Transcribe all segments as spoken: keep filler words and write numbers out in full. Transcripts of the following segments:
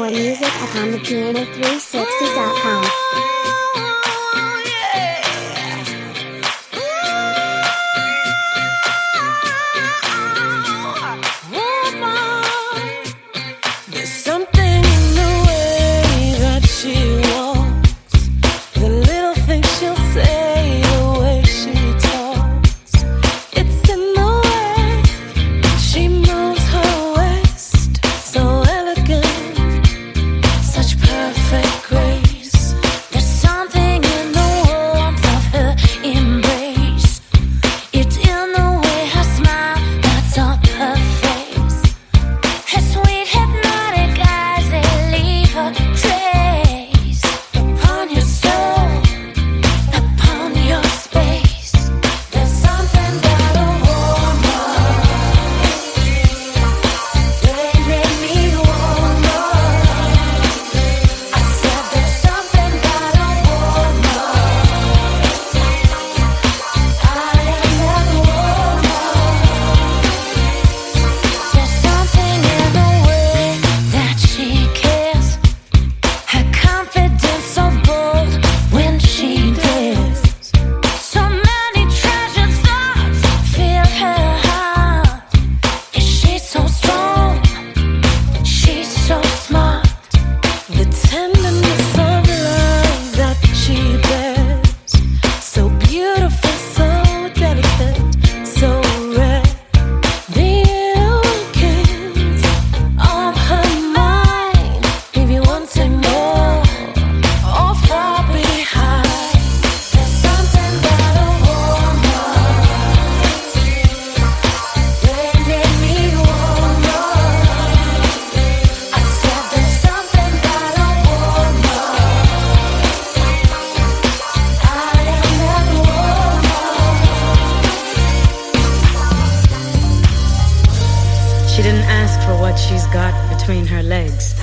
More music at home piano three sixty dot com. She didn't ask for what she's got between her legs.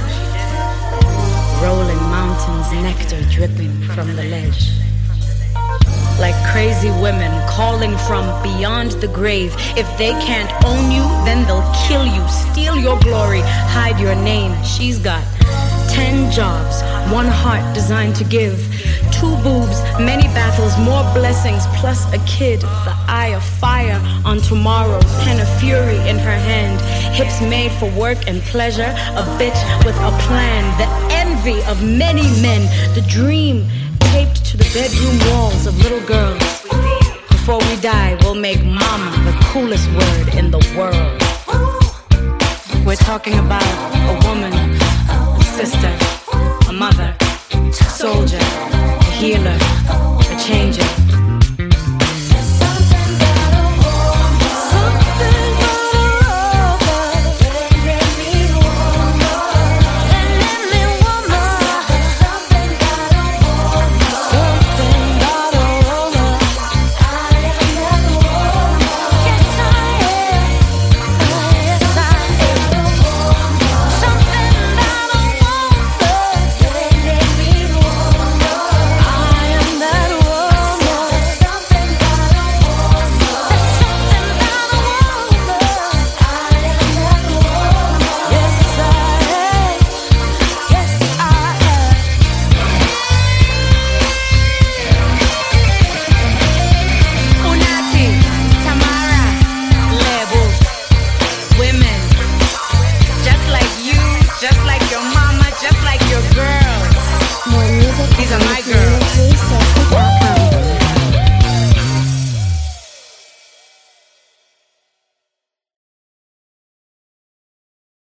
Rolling mountains, nectar dripping from the ledge. Like crazy women calling from beyond the grave. If they can't own you, then they'll kill you, steal your glory, hide your name. She's got ten jobs, one heart designed to give. Two boobs, many battles, more blessings, plus a kid. The eye of fire on tomorrow, pen of fury in her hand. Hips made for work and pleasure, a bitch with a plan. The envy of many men, the dream taped to the bedroom walls of little girls. Before we die, we'll make mama the coolest word in the world. We're talking about a woman, a sister, a mother, a soldier, a healer, a changer.